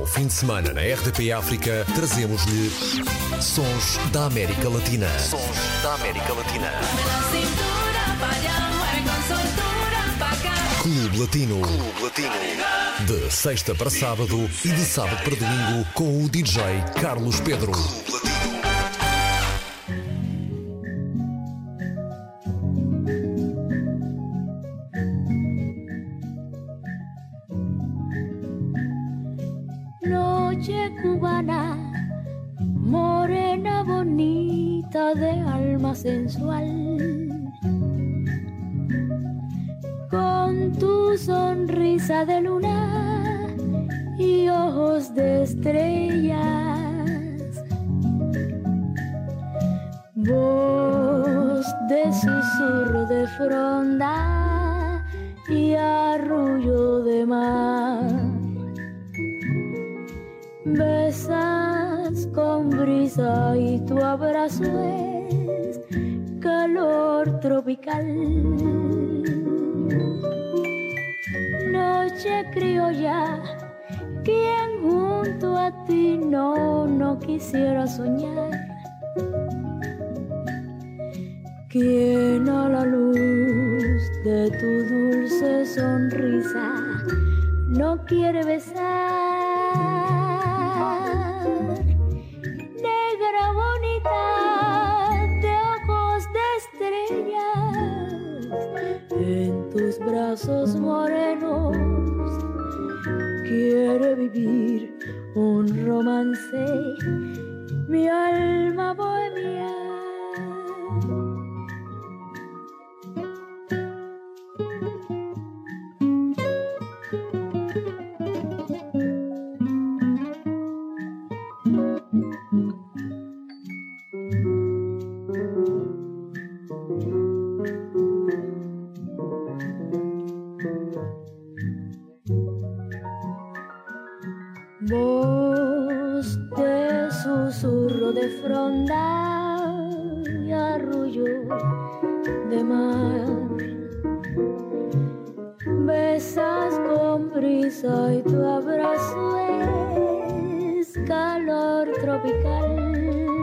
Ao fim de semana na RDP África, trazemos-lhe Sons da América Latina. Sons da América Latina. Clube Latino. Clube Latino. De sexta para sábado e de sábado para domingo com o DJ Carlos Pedro. Clube Latino. Noche cubana, morena bonita de alma sensual, con tu sonrisa de luna y ojos de estrellas, voz de susurro de fronda y arrullo de mar. Besas con brisa y tu abrazo es calor tropical. Noche criolla, ¿quién junto a ti no quisiera soñar? ¿Quién a la luz de tu dulce sonrisa no quiere besar? Negra bonita de ojos de estrellas, en tus brazos morenos quiere vivir un romance, mi alma bohemia. Voz de susurro de fronda y arrullo de mar, besas con brisa y tu abrazo es calor tropical.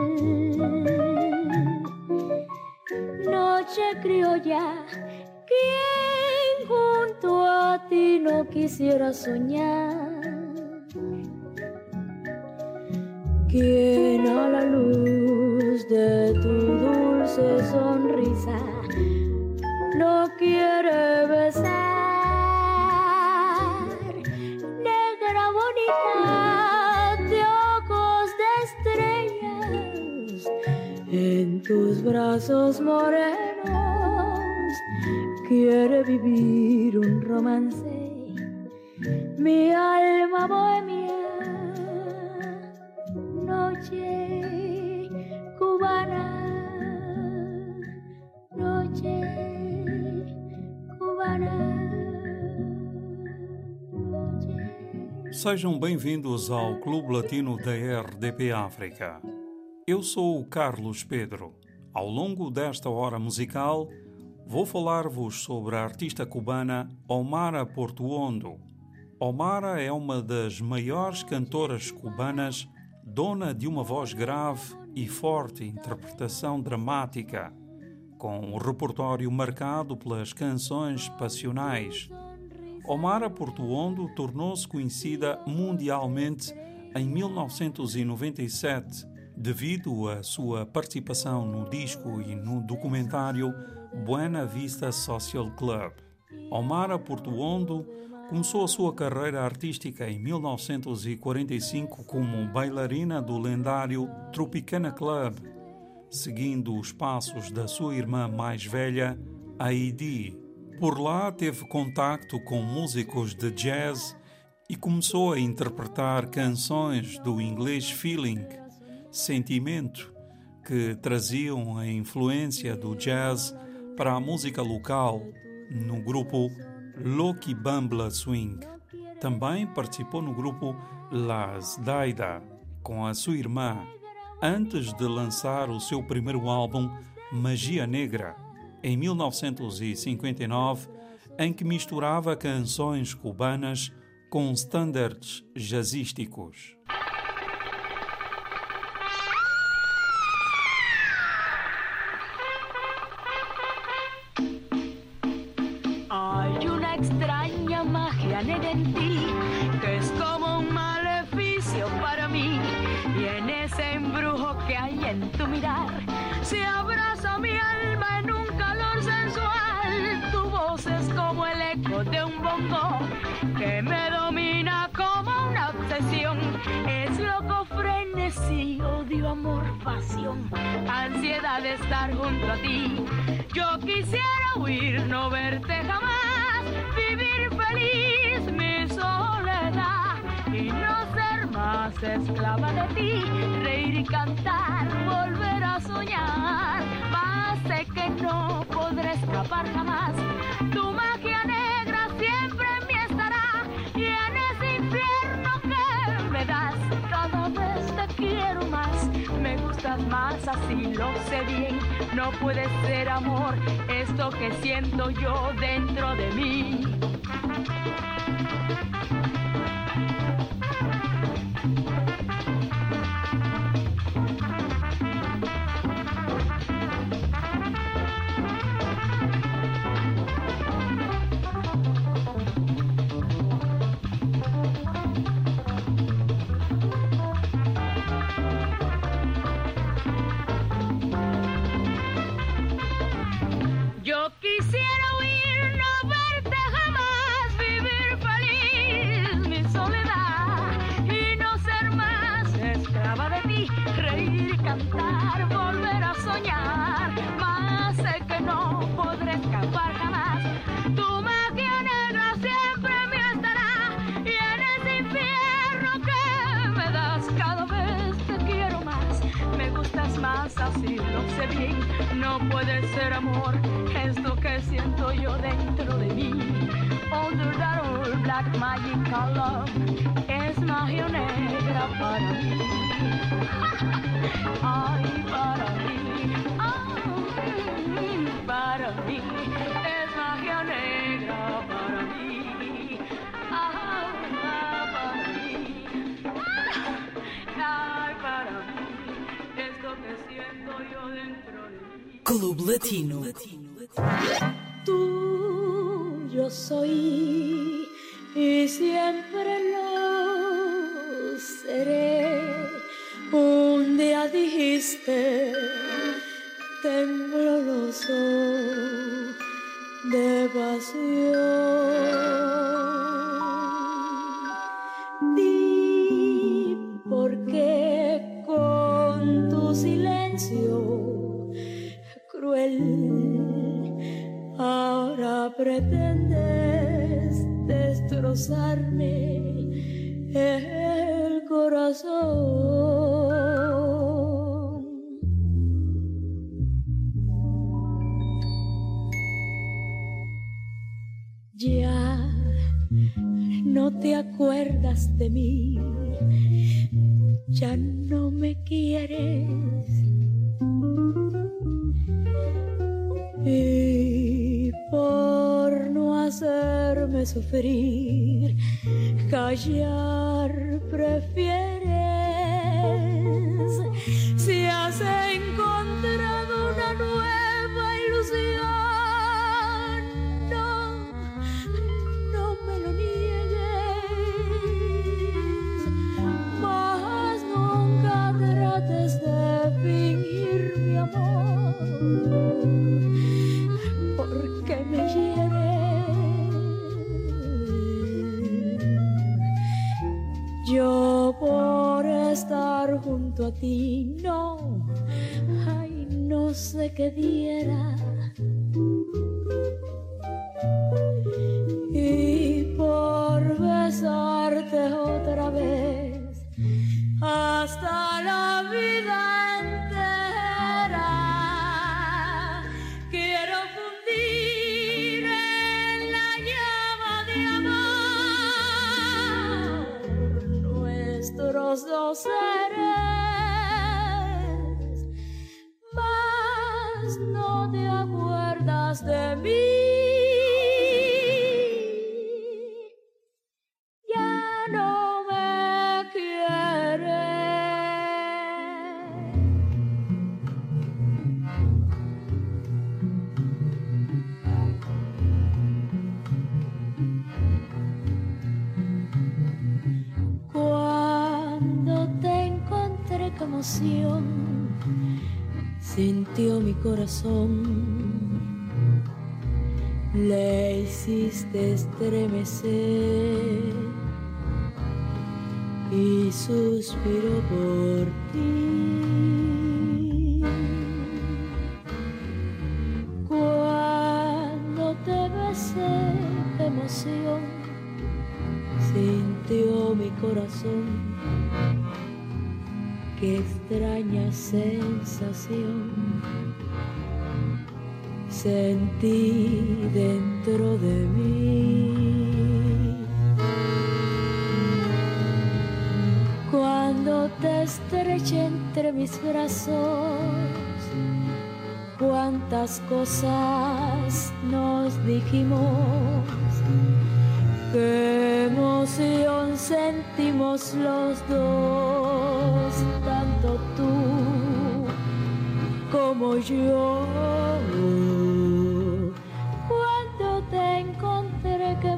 Noche criolla, ¿quién junto a ti no quisiera soñar? ¿Quién a la luz de tu dulce sonrisa no quiere besar? Negra bonita de ojos de estrellas, en tus brazos morenos quiere vivir un romance, mi alma bohemia. Noche cubana, noche cubana, noche... Sejam bem-vindos ao Clube Latino da RDP África. Eu sou o Carlos Pedro. Ao longo desta hora musical, vou falar-vos sobre a artista cubana Omara Portuondo. Omara é uma das maiores cantoras cubanas, dona de uma voz grave e forte interpretação dramática, com um repertório marcado pelas canções passionais. Omara Portuondo tornou-se conhecida mundialmente em 1997, devido à sua participação no disco e no documentário Buena Vista Social Club. Omara Portuondo começou a sua carreira artística em 1945 como bailarina do lendário Tropicana Club, seguindo os passos da sua irmã mais velha, Heidi. Por lá teve contacto com músicos de jazz e começou a interpretar canções do inglês feeling, sentimento, que traziam a influência do jazz para a música local no grupo Loki Bambla Swing. Também participou no grupo Las Daida com a sua irmã, antes de lançar o seu primeiro álbum Magia Negra, em 1959, em que misturava canções cubanas com standards jazzísticos. Hay una extraña magia negra en ti, que es como un maleficio para mí. Y en ese embrujo que hay en tu mirar, se abraza mi alma en un calor sensual. Tu voz es como el eco de un bongo, que me domina como una obsesión. Es loco, frenesí, odio, amor, pasión, ansiedad de estar junto a ti. Yo quisiera huir, no verte jamás, vivir feliz mi soledad y no ser más esclava de ti, reír y cantar, volver a soñar. Mas sé que no podré escapar jamás, tu magia negra siempre en mí estará, y en ese infierno que me das cada vez te quiero más. Me gustas más, así lo sé bien. No puede ser amor esto que siento yo dentro de mí. Yo quisiera huir, no verte jamás, vivir feliz mi soledad y no ser más esclava de ti, reír y cantar, volver a soñar. Mas sé que no podré escapar jamás, tu magia negra siempre en mí estará, y en ese infierno que me das cada vez te quiero más. Me gustas más, así lo sé bien. No puede ser amor esto que siento yo dentro de mí. Under that old black magical love es magia negra para mí. Ay, para mí, para mí es magia negra para mí. Para mí, ay, para mí esto que siento yo dentro de mí. Club Latino. Tuyo soy y siempre lo seré. Un día dijiste, tembloroso de pasión. Di por qué con tu silencio cruel ahora pretendes destrozarme el corazón. Ya no te acuerdas de mí, ya no me quieres. Y por no hacerme sufrir, callar prefieres. Si has encontrado una nueva ilusión, no me lo niegues, mas nunca trates de fingir mi amor, porque me hieres. Yo por estar junto a ti no, ay, no sé qué diera. Y por besarte otra vez hasta la vida entera, quiero fundir en la llama de amor nuestros dos seres. Mas no te acuerdas de mí. Ya emoción sintió mi corazón. Le hiciste estremecer y suspiró por ti. Cuando te besé de emoción, sintió mi corazón. Qué extraña sensación sentí dentro de mí. Cuando te estreché entre mis brazos, cuántas cosas nos dijimos. Qué emoción sentimos los dos, tanto tú como yo. Cuando te encontré, qué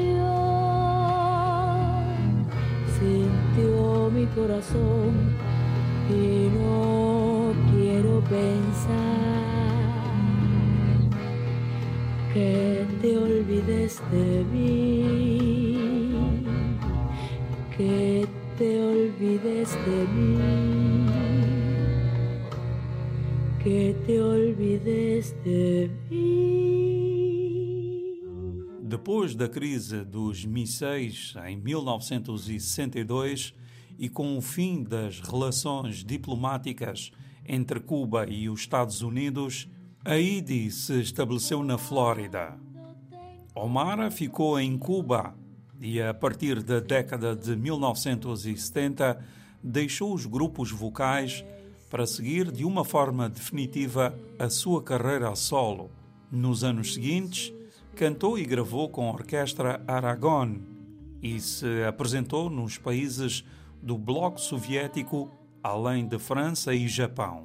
emoción sintió mi corazón. Y no quiero pensar que te olvides de mí, que te olvides de mí, que te olvides de mí. Depois da crise dos mísseis em 1962 e com o fim das relações diplomáticas entre Cuba e os Estados Unidos, Aide se estabeleceu na Flórida. Omara ficou em Cuba e, a partir da década de 1970, deixou os grupos vocais para seguir de uma forma definitiva a sua carreira a solo. Nos anos seguintes, cantou e gravou com a Orquestra Aragon e se apresentou nos países do Bloco Soviético, além de França e Japão.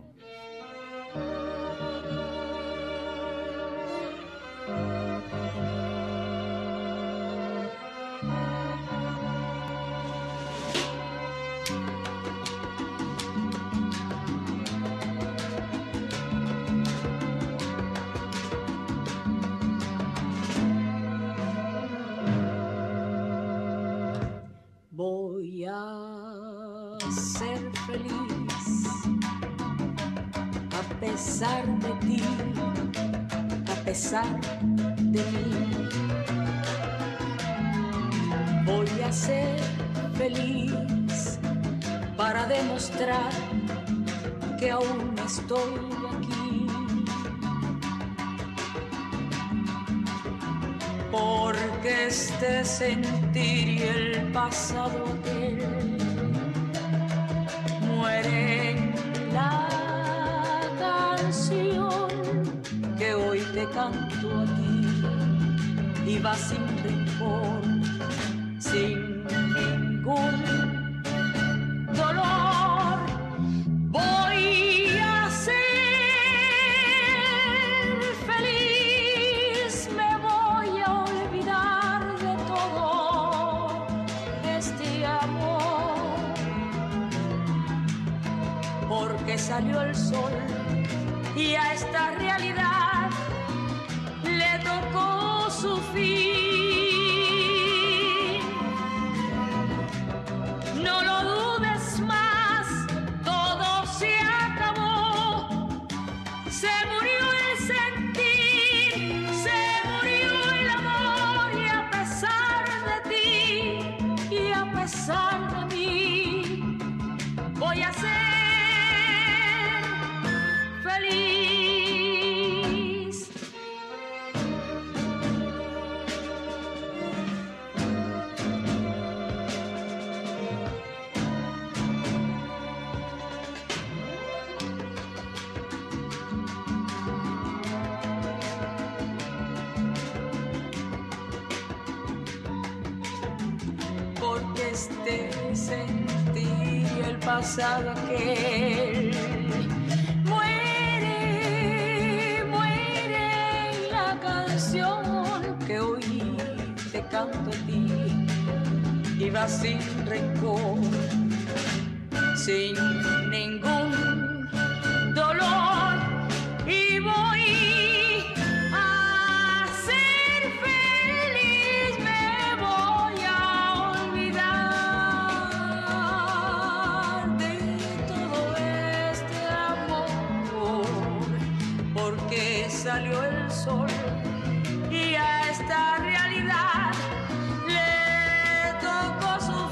Voy a ser feliz a pesar de ti, a pesar de mí. Voy a ser feliz para demostrar que aún estoy aquí. Porque este sentir y el pasado aquel muere en la canción que hoy te canto a ti y va sin rencor, sin ningún dolor. Voy a ser feliz, me voy a olvidar de todo este amor, porque salió el sol y a esta realidad le tocó su fin. No lo dudes más, todo se acabó. Se murió el sentir, se murió el amor, y a pesar de ti y a pesar de mí, voy a ser feliz. Porque este sentir y el pasado aquel muere en la canción que hoy te canto a ti y va sin rencor, sin ningún dolor y voy a ser feliz, me voy a olvidar de todo este amor, porque salió el sol y a esta realidad le tocó su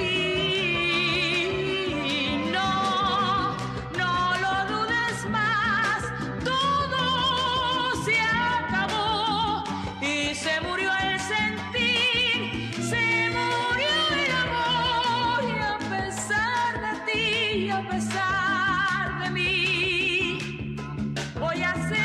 fin. No, no lo dudes más, todo se acabó y se murió el sentir, se murió el amor, y a pesar de ti, y a pesar de mí, voy a ser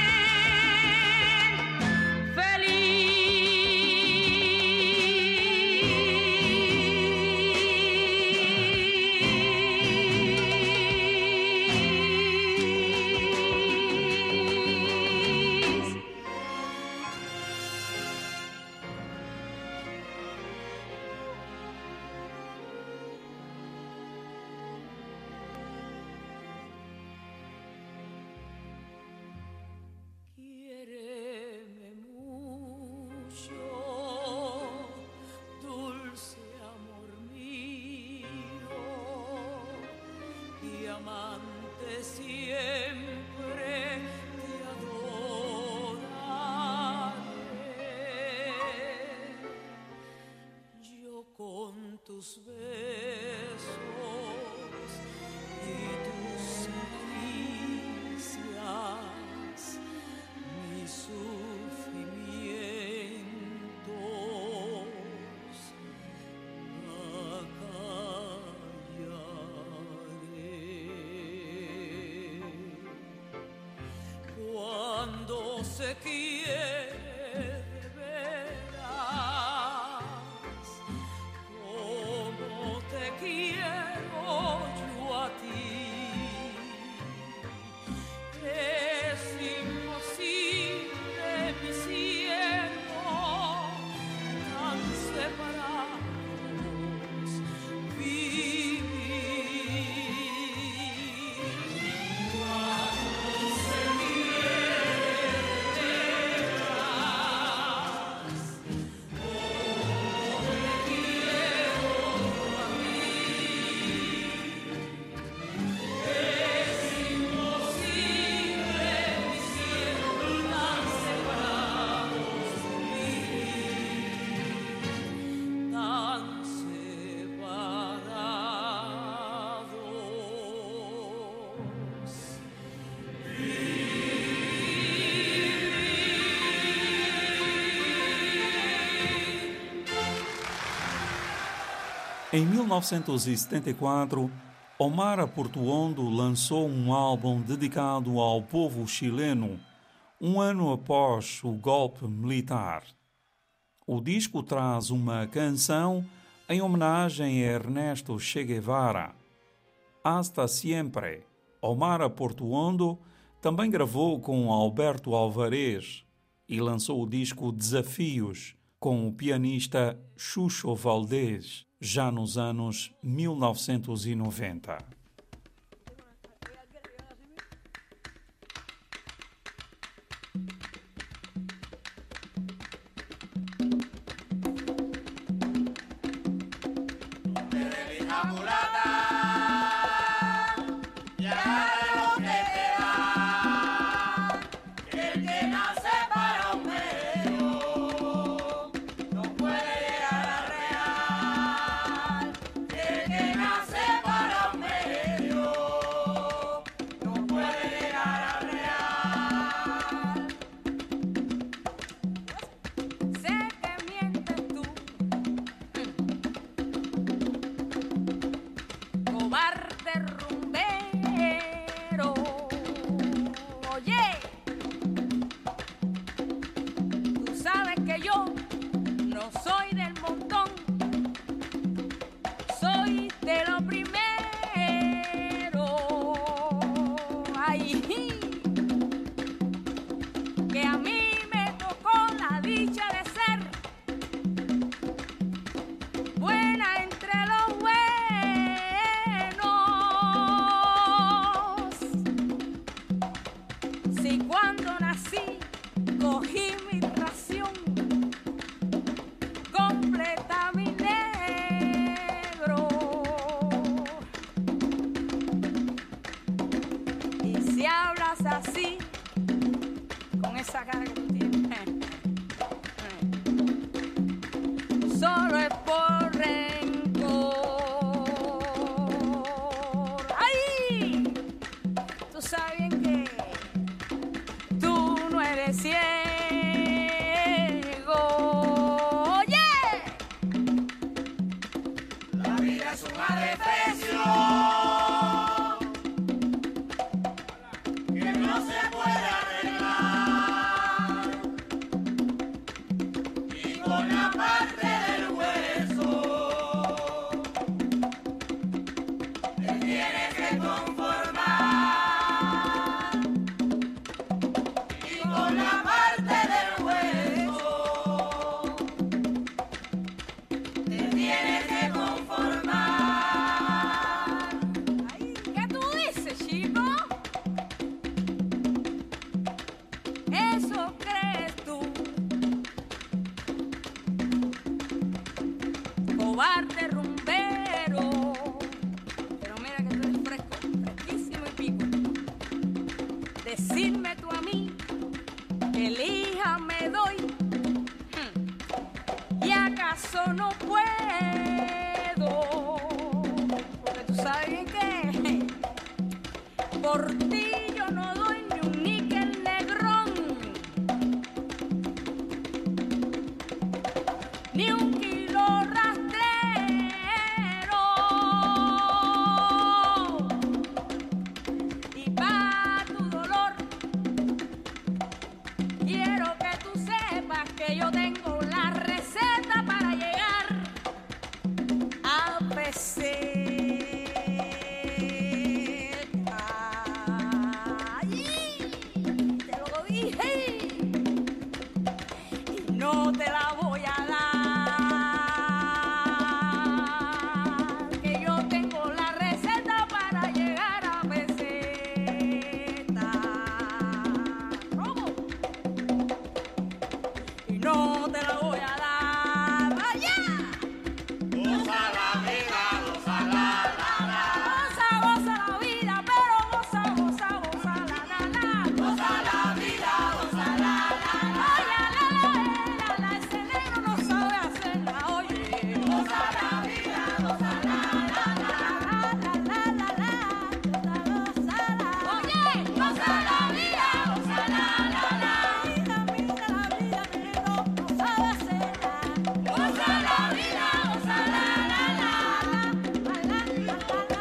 siempre te adoraré. Yo con tus besos y tus caricias, mis sufrimientos cuando se quiere de veras, como te quiero yo a ti, es imposible, mi cielo, tan separados vivir. Em 1974, Omar Portuondo lançou um álbum dedicado ao povo chileno, um ano após o golpe militar. O disco traz uma canção em homenagem a Ernesto Che Guevara. Hasta Siempre. Omar Portuondo também gravou com Alberto Alvarez e lançou o disco Desafios com o pianista Xuxo Valdés, já nos anos 1990. Si hablas así, con esa cara que tú tienes, solo es por rencor. ¡Ay! Tú sabes bien que tú no eres ciego. ¡Oye! La vida es un adefesio. Cobarde rumbero, pero mira que tú eres fresco, fresquísimo y pico. Decirme tú a mí que elija me doy, y acaso no puedo, porque tú sabes bien que por ti yo no doy ni un níquel negrón, ni un kilo rastrero, y pa' tu dolor quiero que tú sepas que yo tengo la receta para llegar a peseta. Ay, te lo dije y no te la voy a dar, que yo tengo la receta para llegar a peseta. ¿Cómo? Y no te la voy a dar. ¡Vaya! Goza la vida, goza la la. Goza, goza la vida, pero goza, goza, goza la la la. Goza la vida, goza la la la. Oye, la, ese negro no sabe hacer nada, oye. Goza la vida, goza la la la. La, goza la. Oye, goza la vida, goza la la la. Vida, vida, la vida, negro no sabe hacer nada. Goza la vida, goza la la la. Goza la vida,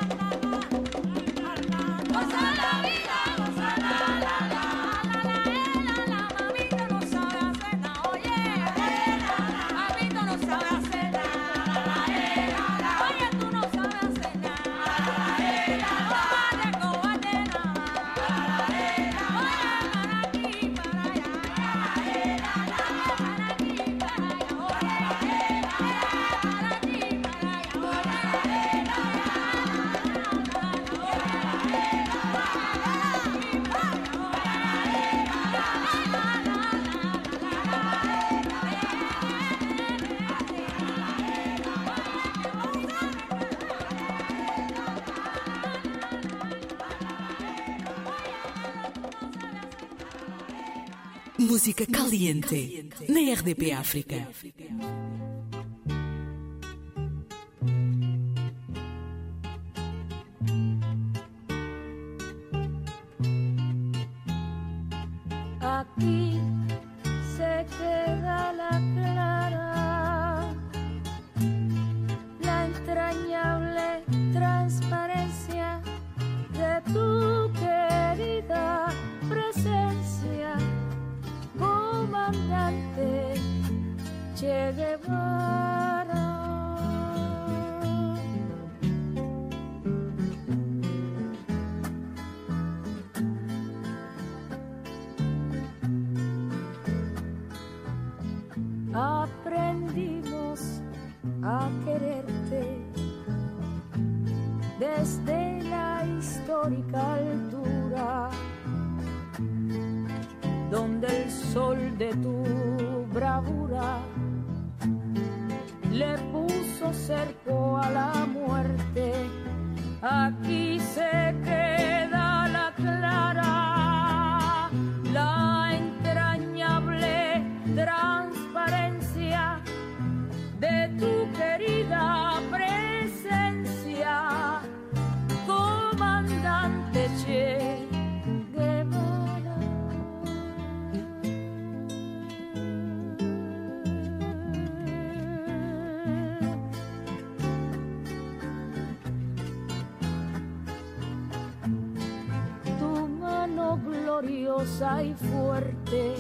goza la la la. La mamita no sabe hacer nada, oye. Mamito no sabe hacer nada. Oye, tú no sabes hacer nada. Cobarde, cobarde nada. Oye, para aquí, para allá. Para aquí, para allá. Oye, para aquí, Música caliente na RDP África. Aquí se queda la clara, la entrañable transparencia de tu querida presencia, comandante Che Guevara. Aprendimos a quererte desde la histórica altura, donde el sol de tu bravura le puso cerco a la muerte. Aquí se queda la clara gloriosa y fuerte.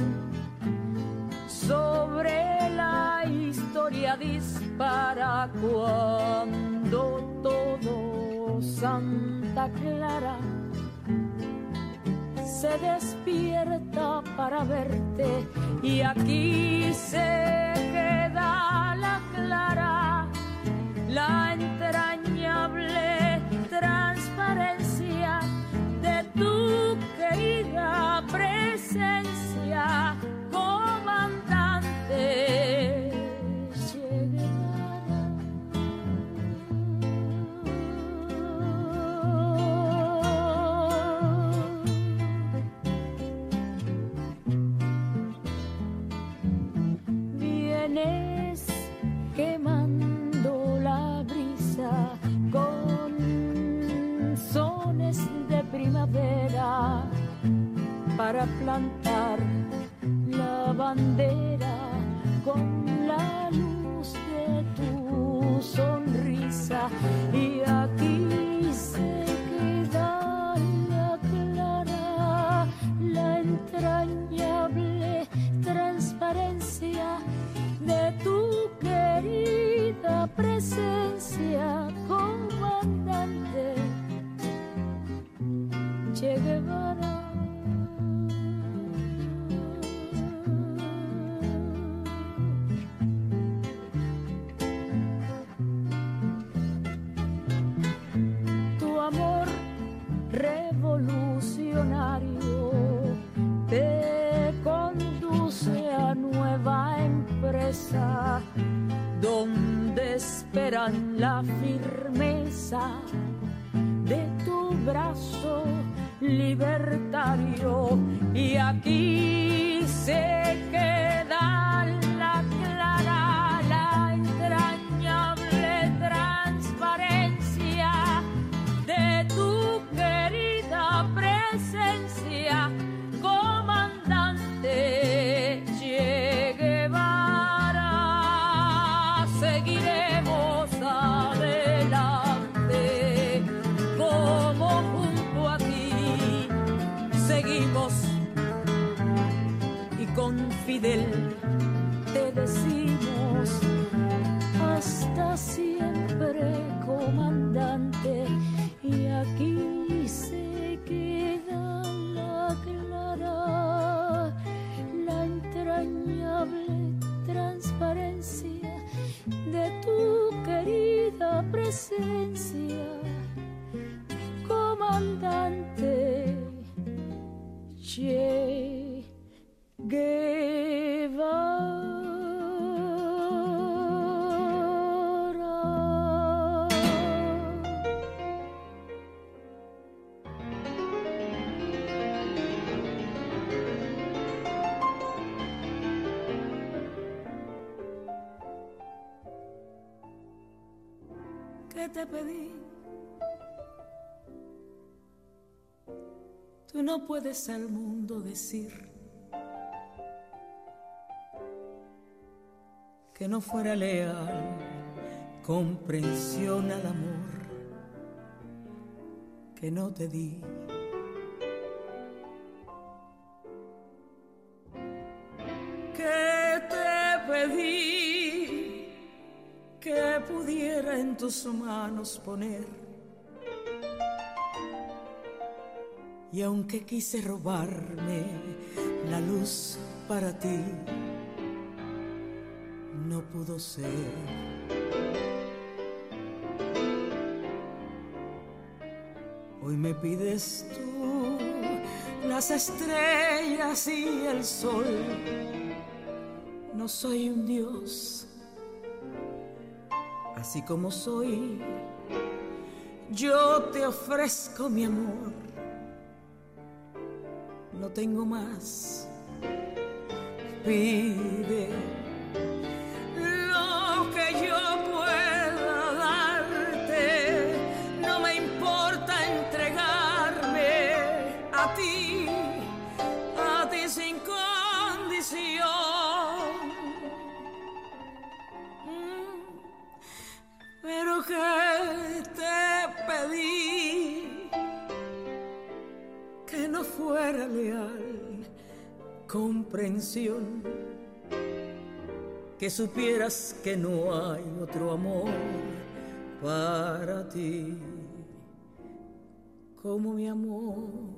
Sobre la historia dispara cuando todo Santa Clara se despierta para verte, y aquí se queda la clara, la entrañable transparencia de tu querida presencia, comandante Che Guevara. Vienes quemando la brisa con sones de primavera para plantar la bandera con la luz de tu sonrisa, y aquí se queda la clara, la entrañable transparencia de tu querida presencia, comandante Che Guevara. Tu amor revolucionario te conduce a nueva empresa, donde esperan la firmeza de tu brazo libertario, y aquí se queda la clara, la entrañable transparencia de tu querida presencia, comandante Che Guevara. Seguiremos adelante, como junto a ti seguimos, y con Fidel te decimos hasta siempre, comandante, y aquí se queda la clara, la entrañable transparencia de tu querida presencia, comandante Che Guevara. ¿Qué te pedí? Tú no puedes al mundo decir que no fuera leal, comprensión al amor que no te di. ¿Qué te pedí? Que pudiera en tus manos poner, y aunque quise robarme la luz para ti, no pudo ser. Hoy me pides tú las estrellas y el sol. No soy un dios, así como soy, yo te ofrezco mi amor. No tengo más, pide lo que yo pueda darte. No me importa entregarme a ti sin condición. Pero que te pedí que no fuera fuera leal, comprensión, que supieras que no hay otro amor para ti como mi amor.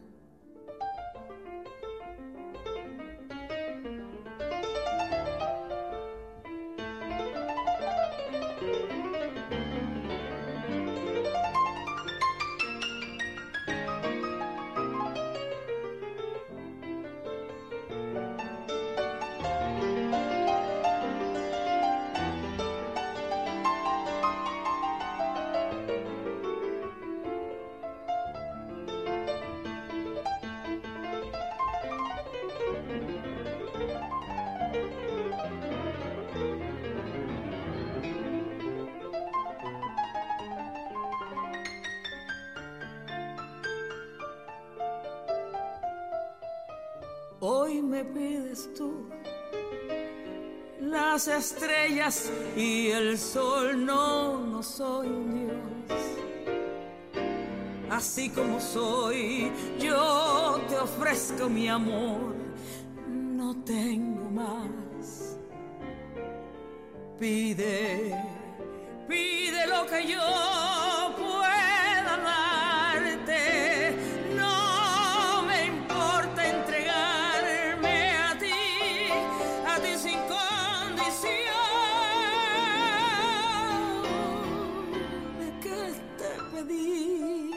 Hoy me pides tú las estrellas y el sol. No, no soy un dios. Así como soy, yo te ofrezco mi amor. No tengo más. Pide, pide lo que yo pueda darte. No me importa entregarme a ti sin condición. ¿De qué te pedí?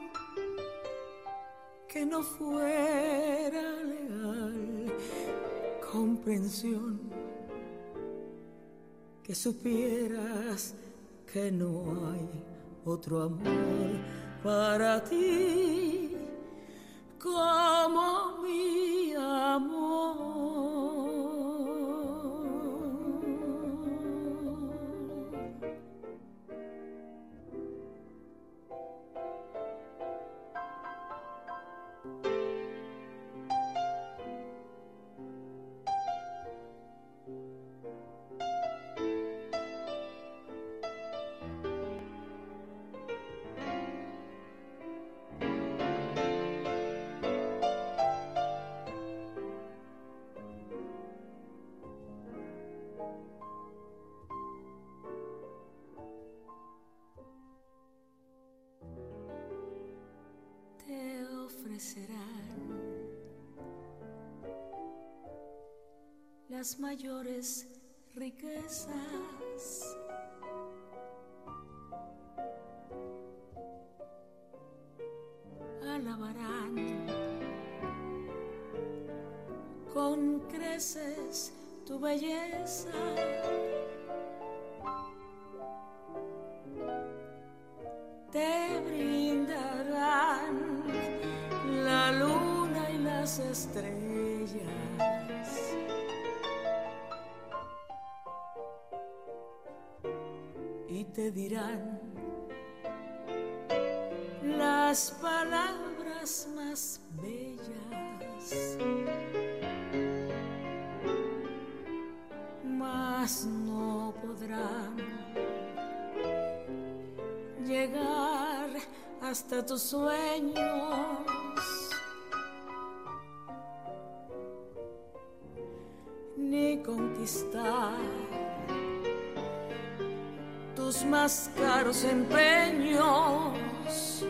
Que no fuera legal, comprensión, que supieras que no hay otro amor para ti como mi amor. Te ofrecerán las mayores riquezas, alabarán con creces tu belleza. Te brindarán la luna y las estrellas. Y te dirán las palabras más bellas. Mas no podrán llegar hasta tus sueños, ni conquistar tus más caros empeños.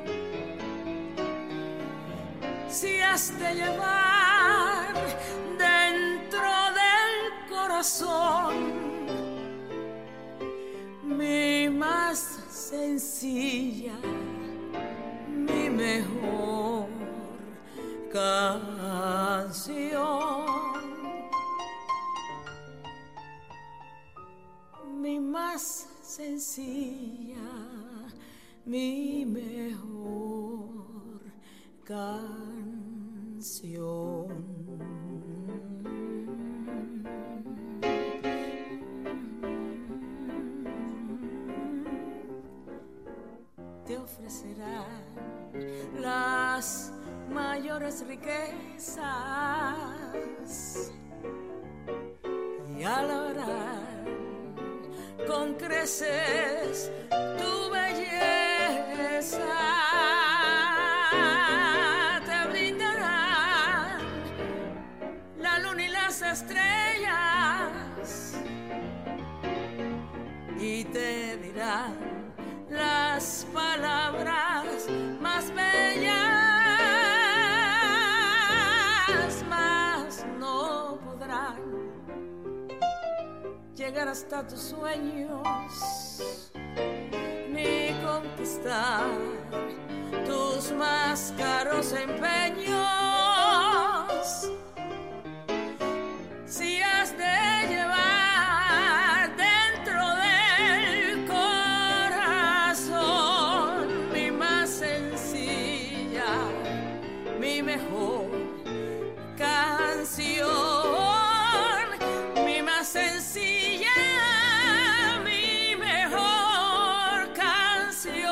Si has de llevar dentro del corazón mi más sencilla, mi mejor canción, mi más sencilla, mi mejor canción. Te ofrecerán las mayores riquezas y alabarán con creces tu belleza. Te las palabras más bellas, mas no podrán llegar hasta tus sueños ni conquistar tus más caros empeños. Si has de llevar dentro del corazón mi más sencilla, mi mejor canción, mi más sencilla, mi mejor canción.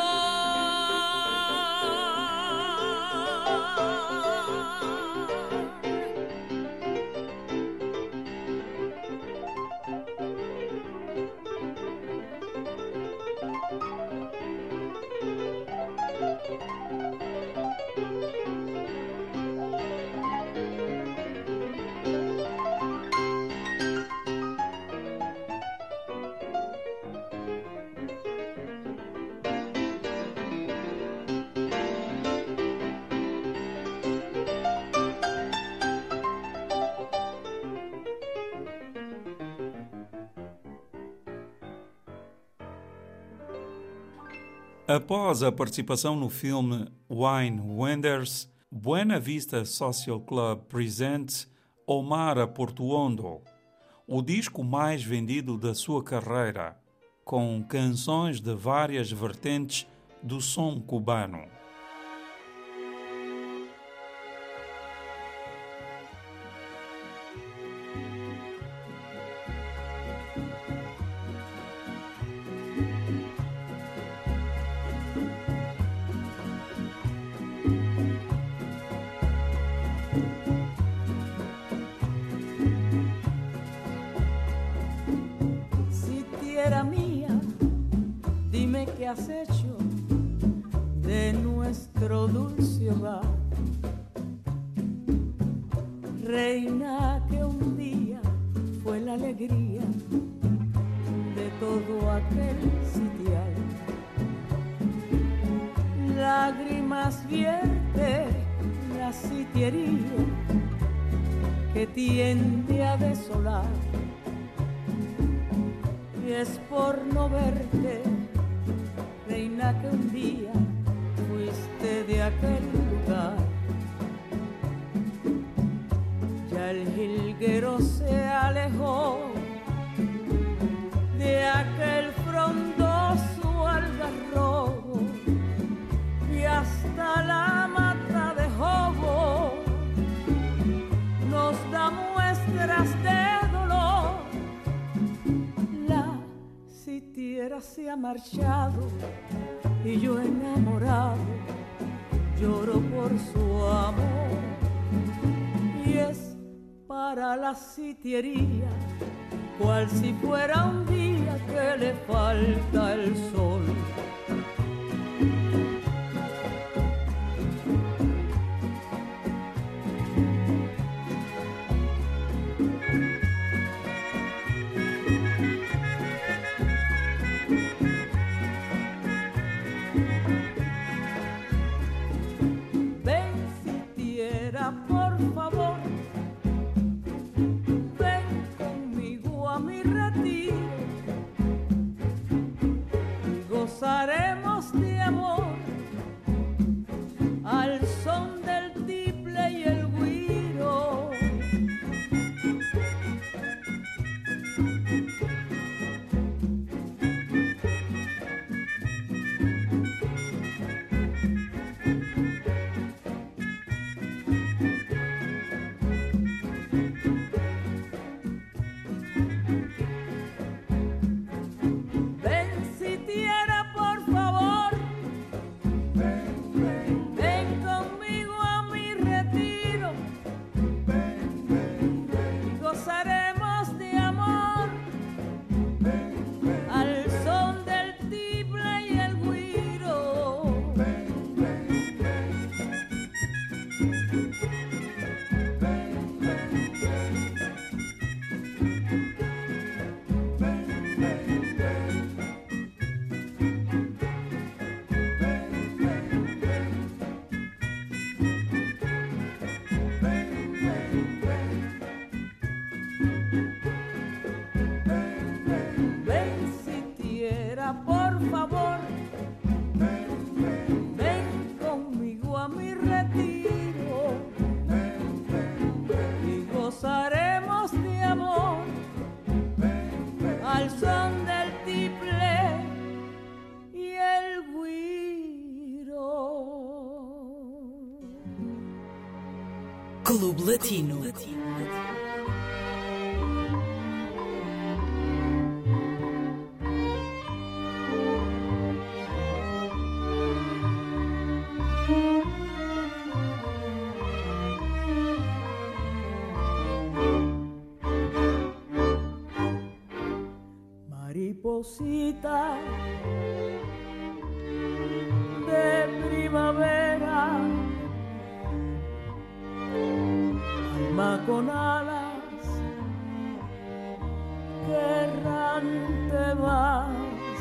Após a participação no filme Wine Wonders, Buena Vista Social Club presents Omar a Portuondo, o disco mais vendido da sua carreira, com canções de várias vertentes do som cubano. ¿Qué has hecho de nuestro dulce hogar? Reina que un día fue la alegría de todo aquel sitial. Lágrimas vierte la sitiería que tiende a desolar, y es por no verte, reina, que un día fuiste de aquel lugar. Ya el jilguero se alejó de aquel frondoso algarrobo, y hasta la mata de jobo nos da muestras de dolor. La sitiera se ha marchado y yo enamorado lloro por su amor, y es para la sitiería cual si fuera un día que le falta el sol. Gozaremos de amor al son del tiple y el güiro. Ven, sitiera, por favor, Clube Latino. Mariposita de primavera, alma con alas que errante vas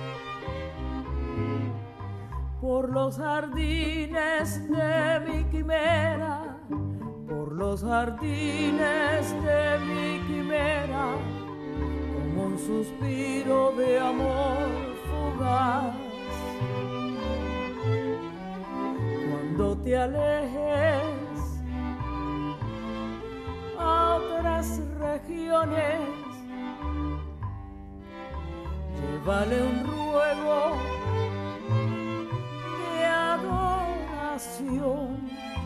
por los jardines de mi quimera, por los jardines de mi quimera, como un suspiro de amor fugaz. Cuando te alejes a otras regiones, llévale un ruego de adoración,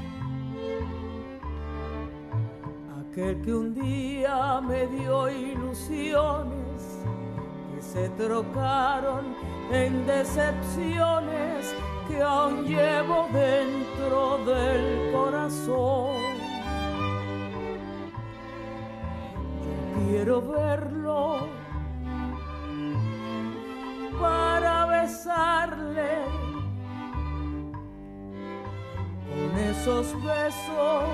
aquel que un día me dio ilusiones que se trocaron en decepciones que aún llevo dentro del corazón. Yo quiero verlo para besarle con esos besos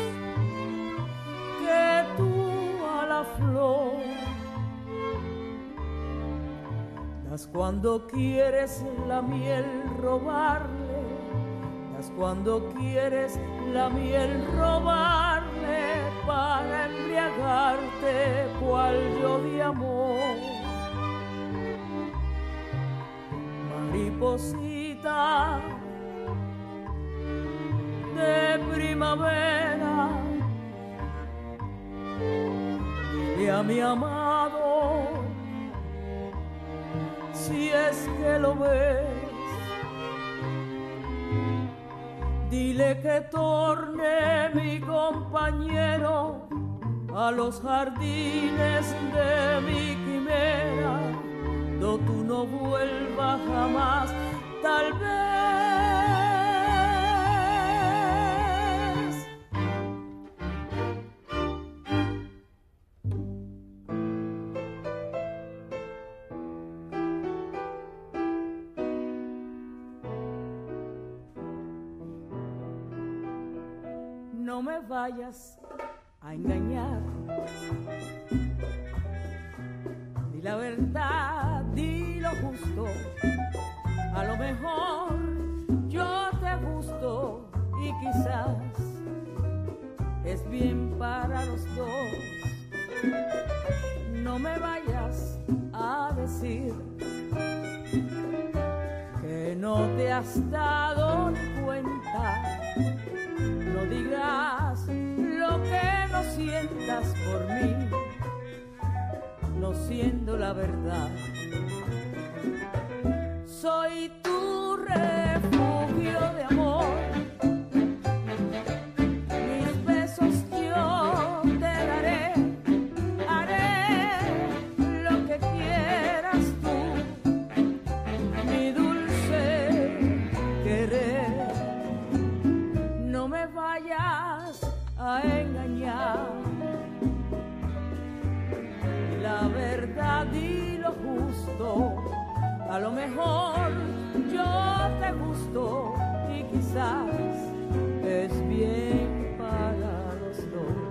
que tú a la flor das cuando quieres la miel robarle, das cuando quieres la miel robarle para embriagarte cual yo de amor. Mariposita de primavera, dile a mi amado, si es que lo ves, dile que torne mi compañero a los jardines de mi quimera, do tú no vuelvas jamás, tal vez. No me vayas a engañar, di la verdad, di lo justo, a lo mejor yo te gusto y quizás es bien para los dos. No me vayas a decir que no te has dado ni cuenta. No digas lo que no sientas por mí, no siendo la verdad. Soy tu refugio de amor, mis besos yo te daré, haré lo que quieras tú, mi dulce querer. No me vayas a engañar, la verdad y lo justo, a lo mejor yo te gusto y quizás es bien para los dos.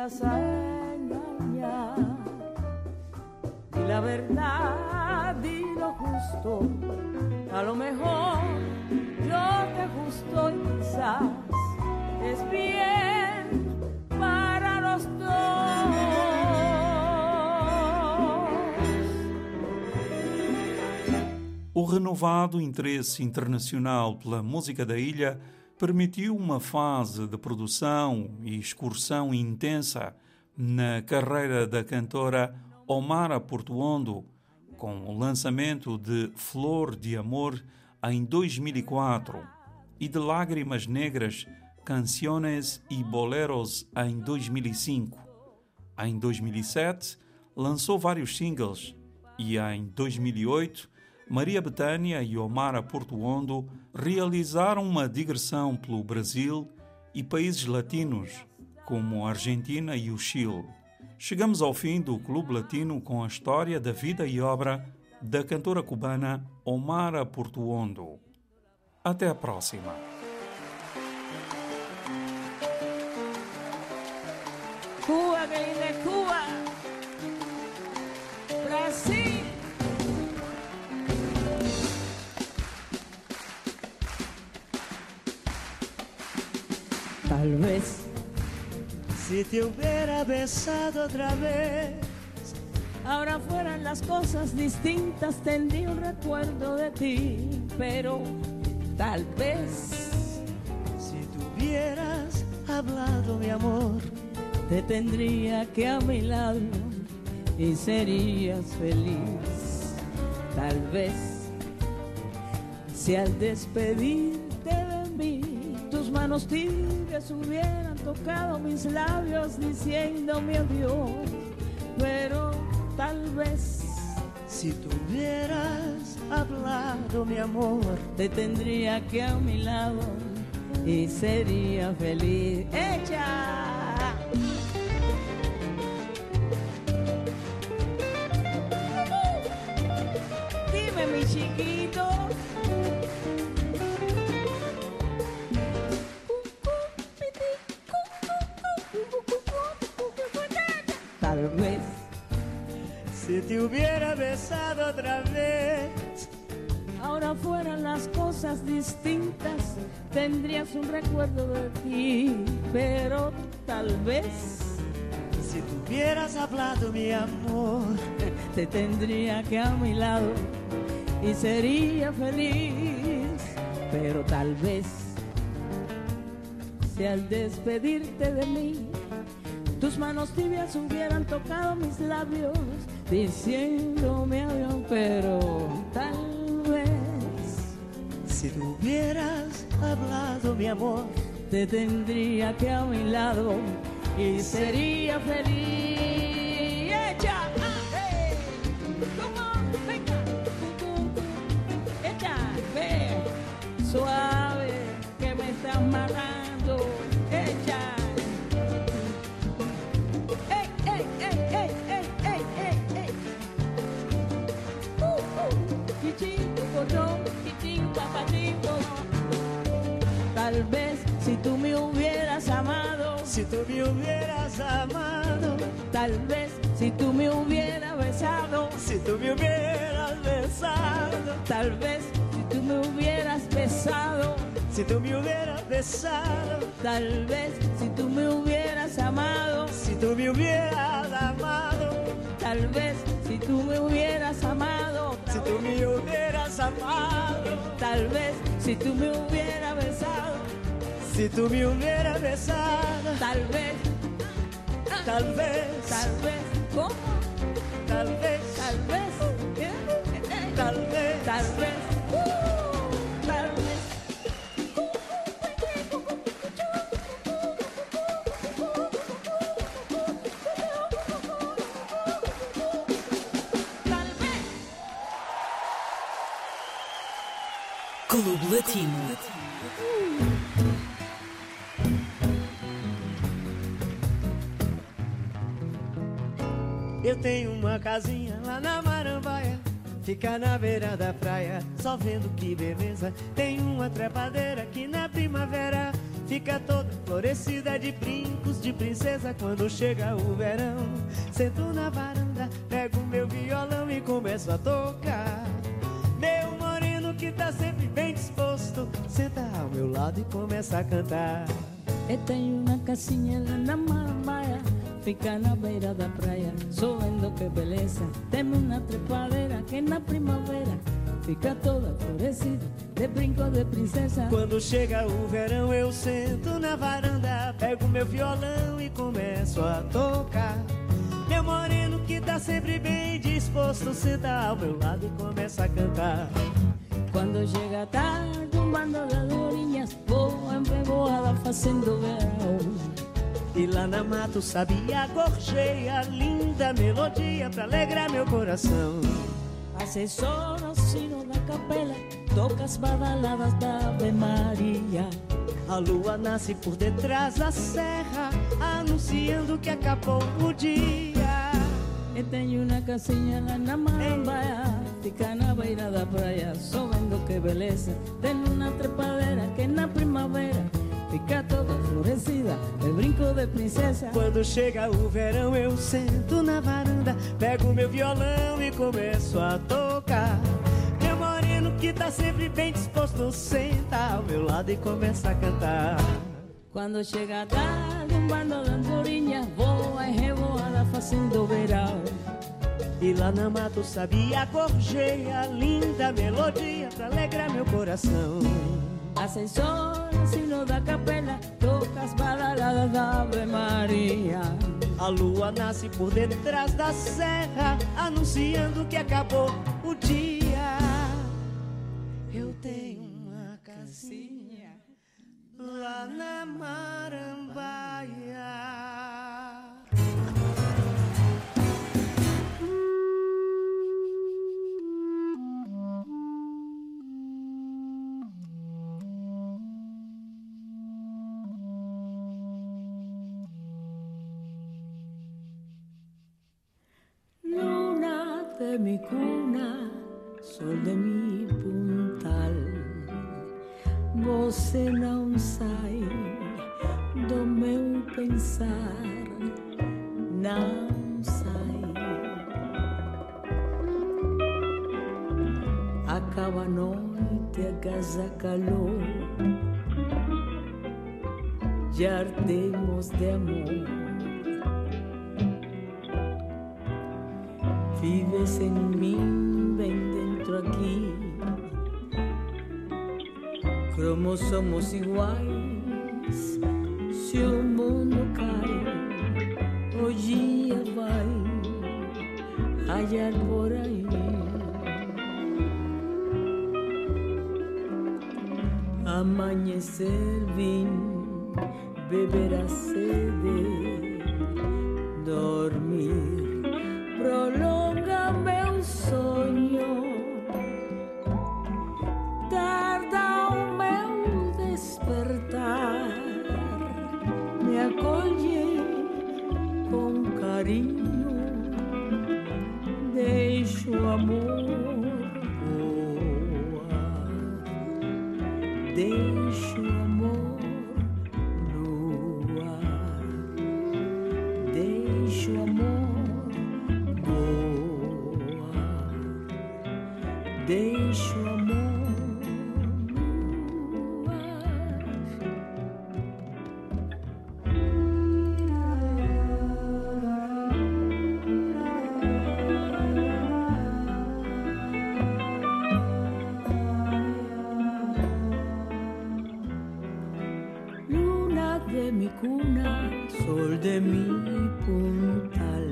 vas a engañar. Y la verdad y lo justo, a lo mejor yo te gusto y quizás es bien para los dos. O renovado interesse internacional pela música da ilha permitiu uma fase de produção e excursão intensa na carreira da cantora Omara Portuondo, com o lançamento de Flor de Amor em 2004 e de Lágrimas Negras, Canciones e Boleros em 2005. Em 2007, lançou vários singles e em 2008, Maria Bethânia e Omara Portuondo realizaram uma digressão pelo Brasil e países latinos, como a Argentina e o Chile. Chegamos ao fim do Clube Latino com a história da vida e obra da cantora cubana Omara Portuondo. Até a próxima. Cuba, que linda Cuba, Brasil. Tal vez si te hubiera besado otra vez, ahora fueran las cosas distintas, tendría un recuerdo de ti. Pero tal vez si tú hubieras hablado, mi amor, te tendría que a mi lado y serías feliz. Tal vez si al despedirte de mí tus manos tibias hubieran tocado mis labios diciéndome adiós. Pero tal vez si tú hubieras hablado, mi amor, te tendría que a mi lado y sería feliz. ¡Echa! Dime, mi chiquito. Tal vez si te hubiera besado otra vez, ahora fueran las cosas distintas, tendrías un recuerdo de ti. Pero tal vez si tú hubieras hablado, mi amor, te tendría que a mi lado y sería feliz. Pero tal vez si al despedirte de mí tus manos tibias hubieran tocado mis labios diciéndome adiós. Pero tal vez si tú hubieras hablado, mi amor, te tendría que a mi lado y sería feliz. ¡Echa! ¡Hey! ¡Come on! ¡Venga! ¡Echa! ¡Ve! Suave, que me estás matando. ¡Echa! Tal vez si tú me hubieras amado, si tú me hubieras amado, tal vez si tú me hubieras besado, si tú me hubieras besado, tal vez si tú me hubieras besado, si tú me hubieras besado, tal vez si tú me hubieras amado, si tú me hubieras amado, tal vez si tú me hubieras amado, si tú me hubieras amado, tal vez si tú me hubieras besado, si tú me hubieras besado, tal vez, ¿cómo? Tal vez, tal vez, tal vez, tal vez, tal vez. Clube Latino. Eu tenho uma casinha lá na Marambaia, fica na beira da praia, só vendo que beleza. Tem uma trepadeira que na primavera fica fica toda florescida de brincos de princesa quando chega o verão. Sento na varanda, pego meu violão e começo a tocar. Meu moreno que tá sempre bem disposto senta ao meu lado e começa a cantar. Eu tenho uma casinha lá na Marambaia, fica na beira da praia, só vendo que beleza. Temos uma trepadeira que na primavera fica toda florescida de brinco de princesa. Quando chega o verão eu sento na varanda, pego meu violão e começo a tocar. Meu moreno que tá sempre bem disposto senta ao meu lado e começa a cantar. Quando chega tarde um bando de andorinhas voa em revoada fazendo verão. E lá na mata o sabiá gorjeia linda melodia pra alegrar meu coração. Assessora o sino da capela, toca as badaladas da Ave Maria. A lua nasce por detrás da serra, anunciando que acabou o dia. Eu tenho uma casinha lá na Marambaia, fica na beira da praia, só vendo que beleza. Tem uma trepadeira que na primavera fica toda florescida de brinco de princesa. Quando chega o verão eu sento na varanda, pego meu violão e começo a tocar. Meu moreno que tá sempre bem disposto senta ao meu lado e começa a cantar. Quando chega tarde um bando de andorinhas voa em revoada fazendo verão. E lá na mata o sabiá gorjeia linda melodia pra alegrar meu coração. Ascensor, sino da capela, toca as badaladas da Ave Maria. A lua nasce por detrás da serra, anunciando que acabou o dia. Eu tenho uma casinha lá na Marambaia. Luna de mi cuna, sol de mi puntal, você não sai do meu pensar, não sai. Acaba a noite, a casa calor, já ardemos de amor. Vives em mim, bem dentro aqui. Cromos somos iguais. Se o mundo cai, o dia vai hallar por aí. Amanhecer vim, beber a sede, dormir. Prolonga meu sonho, tarda o meu despertar, me acolhe com carinho, deixo o amor voar, deixo o amor no ar, deixo o amor. Deixo o amor no ar. Luna de mi cuna, sol de mi puntal,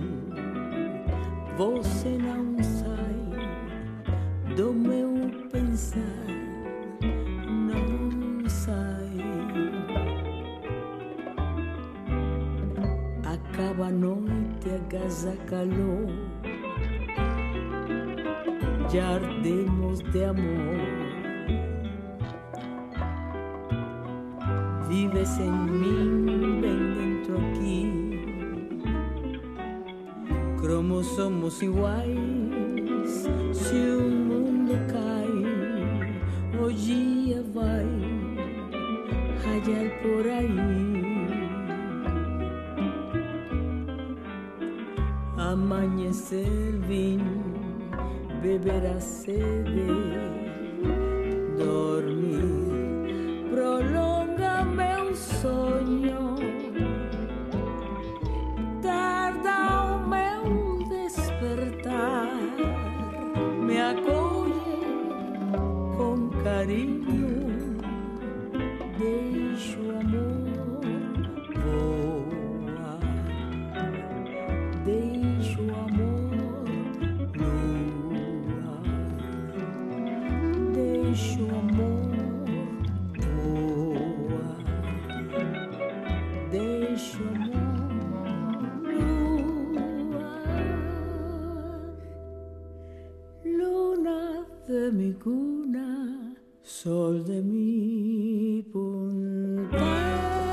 você não sai do meu pensar, não sai. Acaba a noite, a casa calor, já ardemos de amor. Vives em mim, bem dentro aqui. Cromos somos iguais. Se o mundo cai, o dia vai hallar por ahí. Amanecer vim, beber a sede, dormir prolonga meu sonho, tarda o meu despertar, me acolhe com carinho, deixo o amor voar, deixo o amor luar, deixo o amor voar, deixo o amor luar. Luna de mi cuna, sol de mi puntal.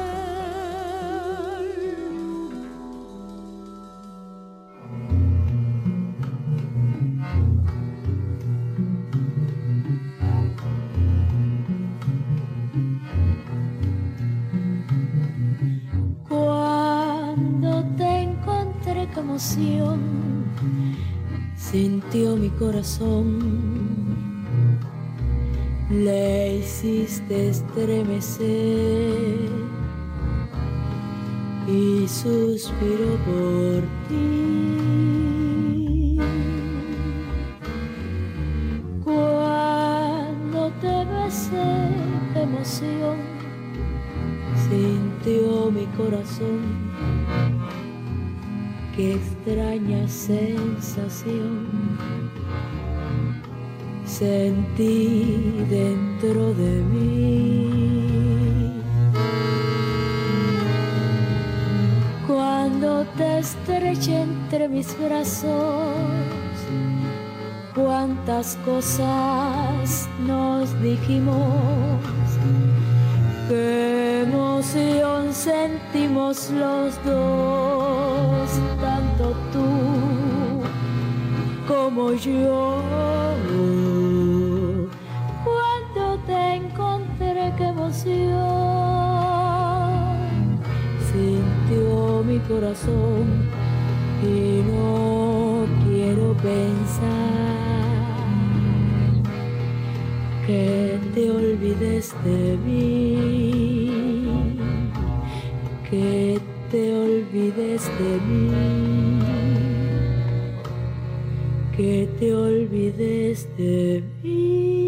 Cuando te encontré, qué emoción sintió mi corazón. Le hiciste estremecer y suspiró por ti. Cuando te besé, qué emoción sintió mi corazón. Qué extraña sensación sentí dentro de mí. Cuando te estreché entre mis brazos, cuántas cosas nos dijimos, qué emoción sentimos los dos, tanto tú como yo. Cuando te encontré, qué emoción sintió mi corazón, y no quiero pensar que te olvides de mí, que te olvides de mí, que te olvides de mí.